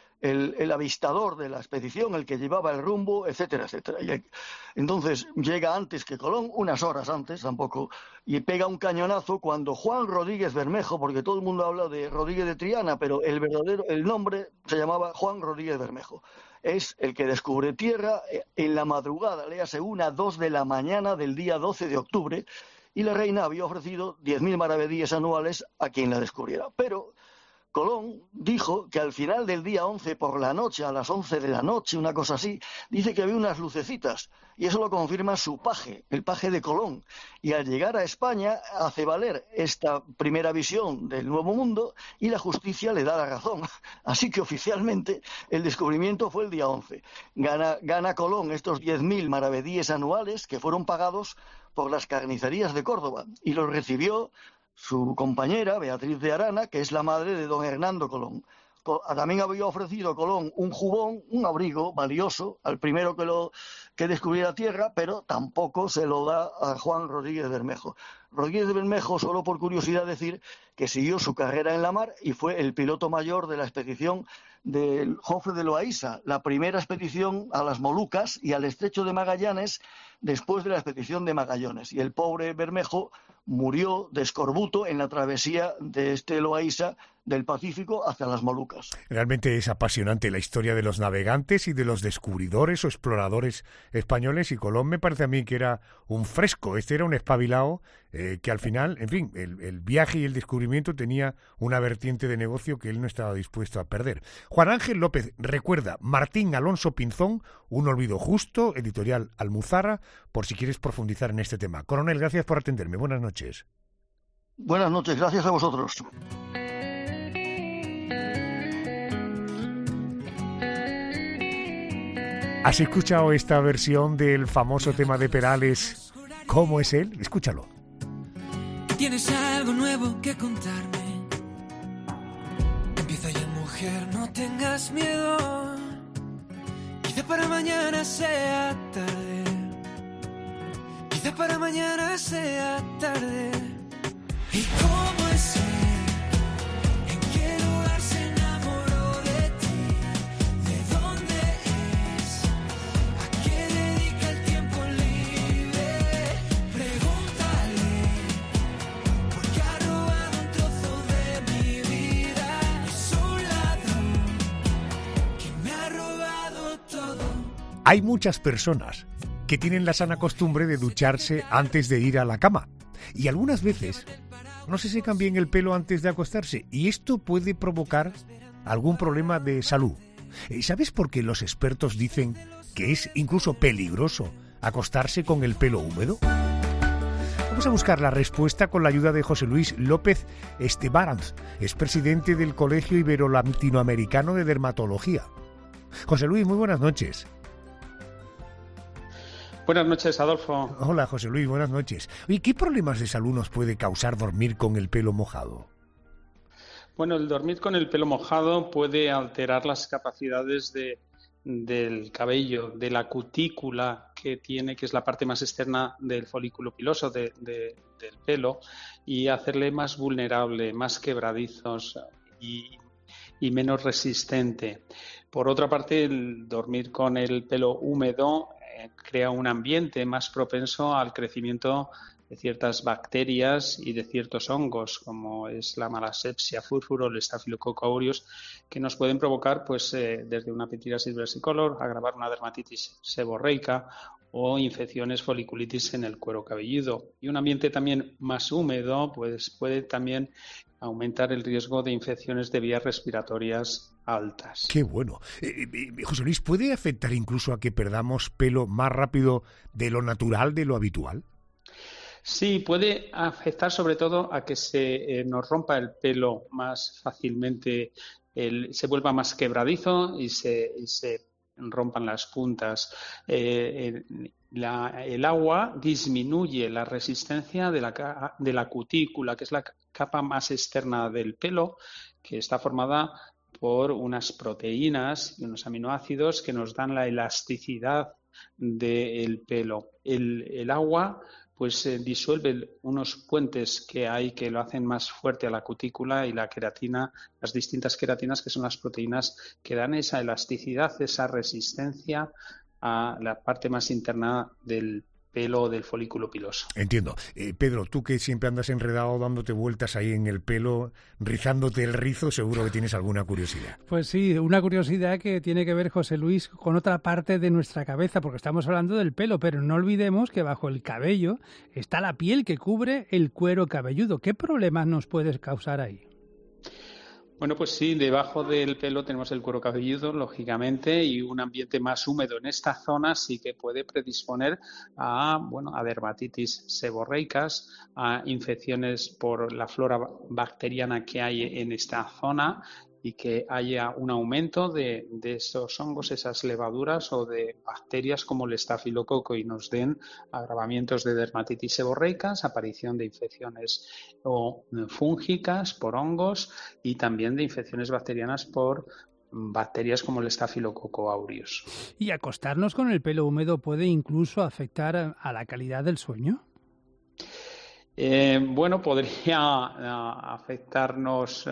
el avistador de la expedición, el que llevaba el rumbo, etcétera, etcétera. Y entonces llega antes que Colón, unas horas antes tampoco, y pega un cañonazo cuando Juan Rodríguez Bermejo, porque todo el mundo habla de Rodríguez de Triana, pero el nombre se llamaba Juan Rodríguez Bermejo. Es el que descubre tierra en la madrugada, léase 1-2 de la mañana del día 12 de octubre, y la reina había ofrecido 10.000 maravedíes anuales a quien la descubriera. Pero Colón dijo que al final del día 11 por la noche, a las 11 de la noche, una cosa así, dice que había unas lucecitas, y eso lo confirma su paje, el paje de Colón. Y al llegar a España hace valer esta primera visión del Nuevo Mundo y la justicia le da la razón. Así que oficialmente el descubrimiento fue el día 11. Gana Colón estos 10.000 maravedíes anuales que fueron pagados por las carnicerías de Córdoba y los recibió su compañera, Beatriz de Arana, que es la madre de don Hernando Colón. También había ofrecido Colón un jubón, un abrigo valioso, al primero que descubriera tierra, pero tampoco se lo da a Juan Rodríguez Bermejo. Rodríguez Bermejo, solo por curiosidad decir, que siguió su carrera en la mar y fue el piloto mayor de la expedición del Jofre de Loaiza, la primera expedición a las Molucas y al Estrecho de Magallanes después de la expedición de Magallanes. Y el pobre Bermejo murió de escorbuto en la travesía de este Loaiza del Pacífico hacia las Molucas. Realmente es apasionante la historia de los navegantes y de los descubridores o exploradores españoles, y Colón me parece a mí que era un fresco, era un espabilado que al final, en fin, el viaje y el descubrimiento tenía una vertiente de negocio que él no estaba dispuesto a perder. Juan Ángel López recuerda Martín Alonso Pinzón, Un olvido justo, editorial Almuzara, por si quieres profundizar en este tema. Coronel, gracias por atenderme. Buenas noches. Buenas noches, gracias a vosotros. ¿Has escuchado esta versión del famoso tema de Perales, ¿Cómo es él? Escúchalo. Tienes algo nuevo que contarme. Empieza ya, mujer, no tengas miedo. Quizá para mañana sea tarde. Quizá para mañana sea tarde. ¿Y cómo es él? ¿En qué lugar se enamoró de ti? ¿De dónde es? ¿A qué dedica el tiempo libre? Pregúntale, porque ha robado un trozo de mi vida. Es un ladrón que me ha robado todo. Hay muchas personas que tienen la sana costumbre de ducharse antes de ir a la cama, y algunas veces no se secan bien el pelo antes de acostarse, y esto puede provocar algún problema de salud. ¿Sabes por qué los expertos dicen que es incluso peligroso acostarse con el pelo húmedo? Vamos a buscar la respuesta con la ayuda de José Luis López Estebaranz, es presidente del Colegio Ibero-Latinoamericano de Dermatología. José Luis, muy buenas noches. Buenas noches, Adolfo. Hola, José Luis, buenas noches. ¿Y qué problemas de salud nos puede causar dormir con el pelo mojado? Bueno, el dormir con el pelo mojado puede alterar las capacidades de del cabello, de la cutícula que es la parte más externa del folículo piloso del pelo, y hacerle más vulnerable, más quebradizos y menos resistente. Por otra parte, el dormir con el pelo húmedo crea un ambiente más propenso al crecimiento de ciertas bacterias y de ciertos hongos, como es la Malassezia furfur o el Staphylococcus aureus, que nos pueden provocar desde una pitiriasis versicolor, agravar una dermatitis seborreica o infecciones foliculitis en el cuero cabelludo. Y un ambiente también más húmedo puede también aumentar el riesgo de infecciones de vías respiratorias altas. ¡Qué bueno! José Luis, ¿puede afectar incluso a que perdamos pelo más rápido de lo natural, de lo habitual? Sí, puede afectar sobre todo a que se nos rompa el pelo más fácilmente, se vuelva más quebradizo y se rompan las puntas. El agua disminuye la resistencia de la cutícula, que es la capa más externa del pelo, que está formada por unas proteínas y unos aminoácidos que nos dan la elasticidad del pelo. El agua disuelve unos puentes que hay que lo hacen más fuerte a la cutícula, y la queratina, las distintas queratinas, que son las proteínas que dan esa elasticidad, esa resistencia a la parte más interna del pelo, del folículo piloso. Entiendo. Pedro, tú que siempre andas enredado dándote vueltas ahí en el pelo, rizándote el rizo, seguro que tienes alguna curiosidad. Pues sí, una curiosidad que tiene que ver, José Luis, con otra parte de nuestra cabeza, porque estamos hablando del pelo, pero no olvidemos que bajo el cabello está la piel que cubre el cuero cabelludo. ¿Qué problemas nos puede causar ahí? Bueno, pues sí, debajo del pelo tenemos el cuero cabelludo, lógicamente, y un ambiente más húmedo en esta zona sí que puede predisponer a dermatitis seborreicas, a infecciones por la flora bacteriana que hay en esta zona, y que haya un aumento de esos hongos, esas levaduras o de bacterias como el estafilococo, y nos den agravamientos de dermatitis seborreicas, aparición de infecciones fúngicas por hongos, y también de infecciones bacterianas por bacterias como el Staphylococcus aureus. ¿Y acostarnos con el pelo húmedo puede incluso afectar a la calidad del sueño? Podría afectarnos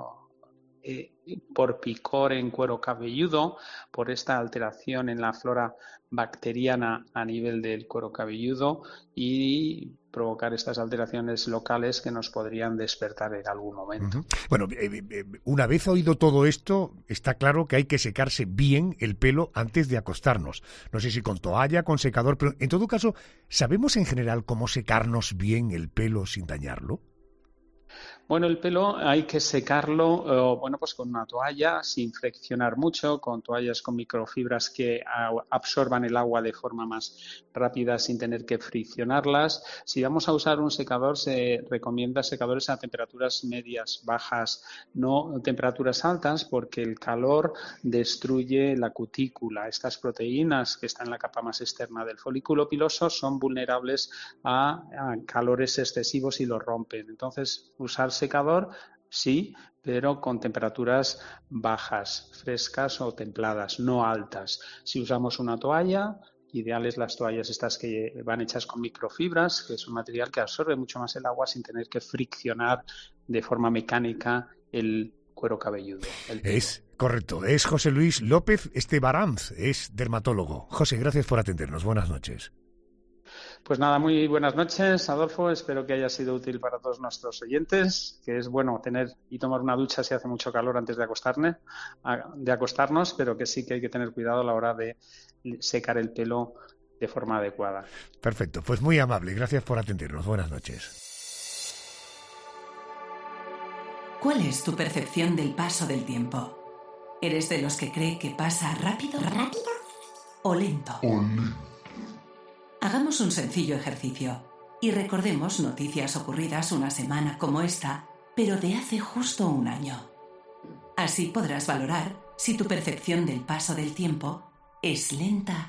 por picor en cuero cabelludo, por esta alteración en la flora bacteriana a nivel del cuero cabelludo, y provocar estas alteraciones locales que nos podrían despertar en algún momento. Uh-huh. Bueno, una vez oído todo esto, está claro que hay que secarse bien el pelo antes de acostarnos. No sé si con toalla, con secador, pero en todo caso, ¿sabemos en general cómo secarnos bien el pelo sin dañarlo? Bueno, el pelo hay que secarlo con una toalla sin friccionar mucho, con toallas con microfibras que absorban el agua de forma más rápida sin tener que friccionarlas. Si vamos a usar un secador, se recomienda secadores a temperaturas medias, bajas, no temperaturas altas, porque el calor destruye la cutícula. Estas proteínas que están en la capa más externa del folículo piloso son vulnerables a calores excesivos y los rompen. Entonces, usar secador sí, pero con temperaturas bajas, frescas o templadas, no altas. Si usamos una toalla, ideales las toallas estas que van hechas con microfibras, que es un material que absorbe mucho más el agua sin tener que friccionar de forma mecánica el cuero cabelludo. Es correcto, es José Luis López Estebaranz, es dermatólogo. José, gracias por atendernos, buenas noches. Pues nada, muy buenas noches, Adolfo. Espero que haya sido útil para todos nuestros oyentes, que es bueno tener y tomar una ducha si hace mucho calor antes de acostarnos, pero que sí que hay que tener cuidado a la hora de secar el pelo de forma adecuada. Perfecto, pues muy amable. Gracias por atendernos. Buenas noches. ¿Cuál es tu percepción del paso del tiempo? ¿Eres de los que cree que pasa rápido o lento? Hagamos un sencillo ejercicio y recordemos noticias ocurridas una semana como esta, pero de hace justo un año. Así podrás valorar si tu percepción del paso del tiempo es lenta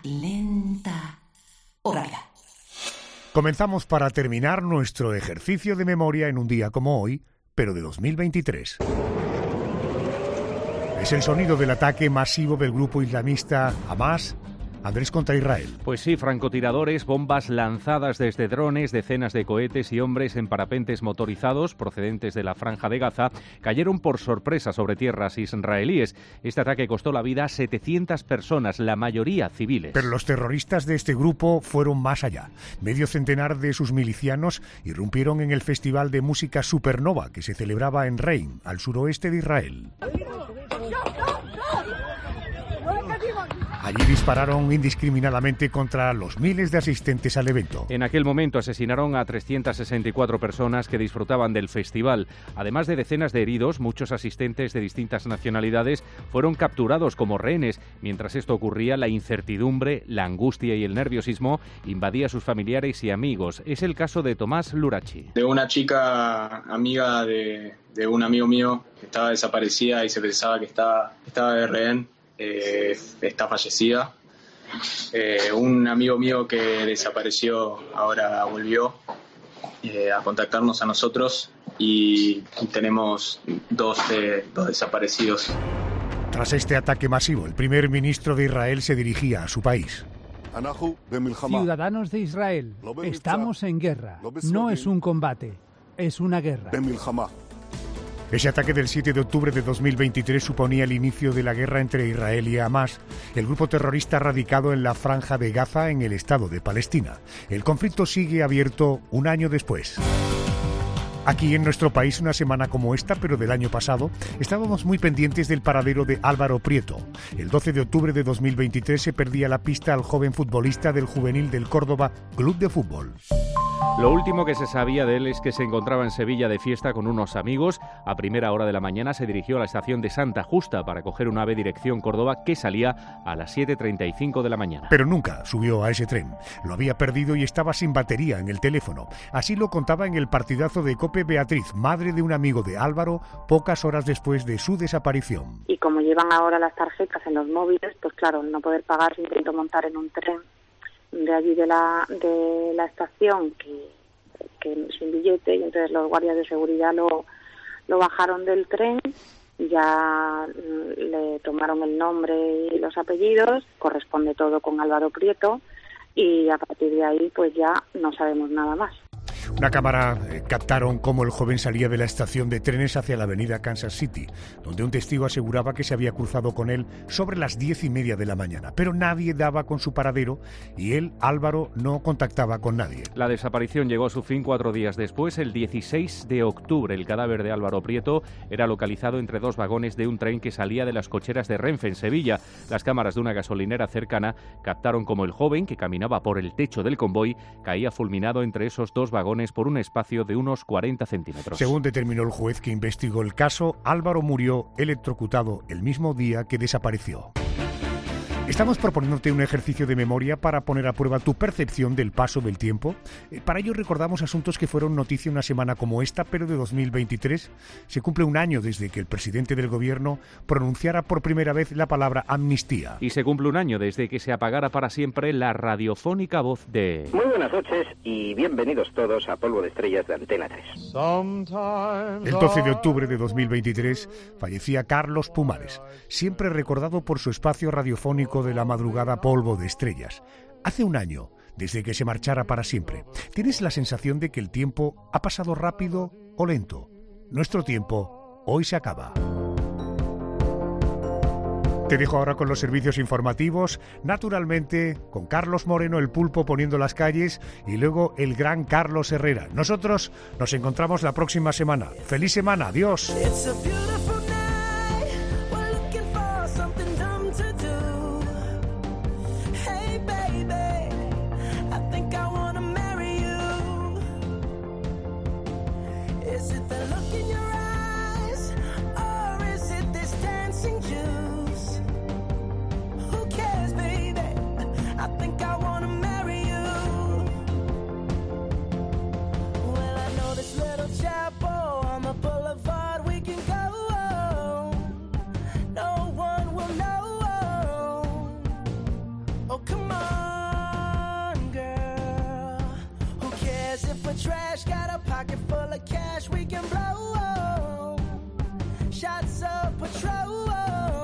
o rápida. Comenzamos para terminar nuestro ejercicio de memoria en un día como hoy, pero de 2023. Es el sonido del ataque masivo del grupo islamista Hamas, Andrés, contra Israel. Pues sí, francotiradores, bombas lanzadas desde drones, decenas de cohetes y hombres en parapentes motorizados procedentes de la Franja de Gaza cayeron por sorpresa sobre tierras israelíes. Este ataque costó la vida a 700 personas, la mayoría civiles. Pero los terroristas de este grupo fueron más allá. Medio centenar de sus milicianos irrumpieron en el festival de música Supernova que se celebraba en Rein, al suroeste de Israel. Allí dispararon indiscriminadamente contra los miles de asistentes al evento. En aquel momento asesinaron a 364 personas que disfrutaban del festival. Además de decenas de heridos, muchos asistentes de distintas nacionalidades fueron capturados como rehenes. Mientras esto ocurría, la incertidumbre, la angustia y el nerviosismo invadía a sus familiares y amigos. Es el caso de Tomás Lurachi. De una chica amiga de un amigo mío que estaba desaparecida y se pensaba que estaba de rehén. Está fallecida. Un amigo mío que desapareció ahora volvió a contactarnos a nosotros y tenemos dos desaparecidos. Tras este ataque masivo, el primer ministro de Israel se dirigía a su país. Ciudadanos de Israel, estamos en guerra. No es un combate, es una guerra. Ese ataque del 7 de octubre de 2023 suponía el inicio de la guerra entre Israel y Hamas, el grupo terrorista radicado en la Franja de Gaza en el Estado de Palestina. El conflicto sigue abierto un año después. Aquí en nuestro país, una semana como esta, pero del año pasado, estábamos muy pendientes del paradero de Álvaro Prieto. El 12 de octubre de 2023 se perdía la pista al joven futbolista del juvenil del Córdoba Club de Fútbol. Lo último que se sabía de él es que se encontraba en Sevilla de fiesta con unos amigos. A primera hora de la mañana se dirigió a la estación de Santa Justa para coger un AVE dirección Córdoba que salía a las 7:35 de la mañana. Pero nunca subió a ese tren. Lo había perdido y estaba sin batería en el teléfono. Así lo contaba en el partidazo de COPE Beatriz, madre de un amigo de Álvaro, pocas horas después de su desaparición. Y como llevan ahora las tarjetas en los móviles, pues claro, no poder pagar, intento montar en un tren de allí de la estación que sin billete, y entonces los guardias de seguridad lo bajaron del tren, ya le tomaron el nombre y los apellidos, corresponde todo con Álvaro Prieto, y a partir de ahí pues ya no sabemos nada más. Una cámara captaron cómo el joven salía de la estación de trenes hacia la avenida Kansas City, donde un testigo aseguraba que se había cruzado con él sobre las 10:30 de la mañana. Pero nadie daba con su paradero y él, Álvaro, no contactaba con nadie. La desaparición llegó a su fin 4 días después. El 16 de octubre, el cadáver de Álvaro Prieto era localizado entre dos vagones de un tren que salía de las cocheras de Renfe, en Sevilla. Las cámaras de una gasolinera cercana captaron cómo el joven, que caminaba por el techo del convoy, caía fulminado entre esos dos vagones por un espacio de unos 40 centímetros. Según determinó el juez que investigó el caso, Álvaro murió electrocutado el mismo día que desapareció. Estamos proponiéndote un ejercicio de memoria para poner a prueba tu percepción del paso del tiempo. Para ello recordamos asuntos que fueron noticia una semana como esta, pero de 2023. Se cumple un año desde que el presidente del gobierno pronunciara por primera vez la palabra amnistía. Y se cumple un año desde que se apagara para siempre la radiofónica voz de... Muy buenas noches y bienvenidos todos a Polvo de Estrellas de Antena 3. El 12 de octubre de 2023 fallecía Carlos Pumares, siempre recordado por su espacio radiofónico de la madrugada Polvo de Estrellas. Hace un año desde que se marchara para siempre. ¿Tienes la sensación de que el tiempo ha pasado rápido o lento? Nuestro tiempo hoy se acaba. Te dejo ahora con los servicios informativos, naturalmente con Carlos Moreno, el Pulpo, poniendo las calles, y luego el gran Carlos Herrera. Nosotros nos encontramos la próxima semana. ¡Feliz semana! ¡Adiós! Trash, got a pocket full of cash we can blow. Shots of patrol.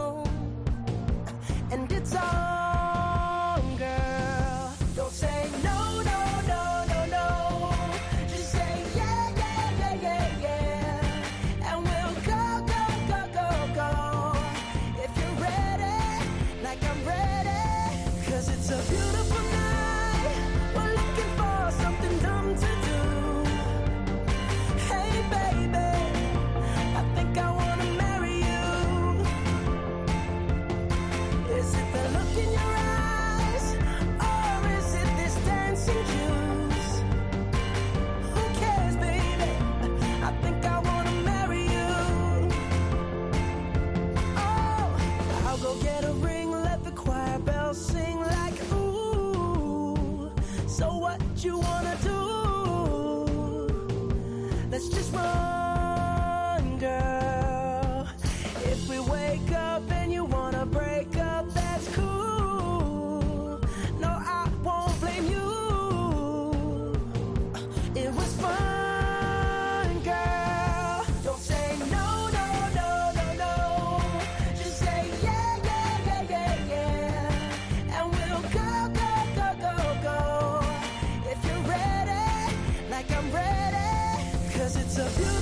a beautiful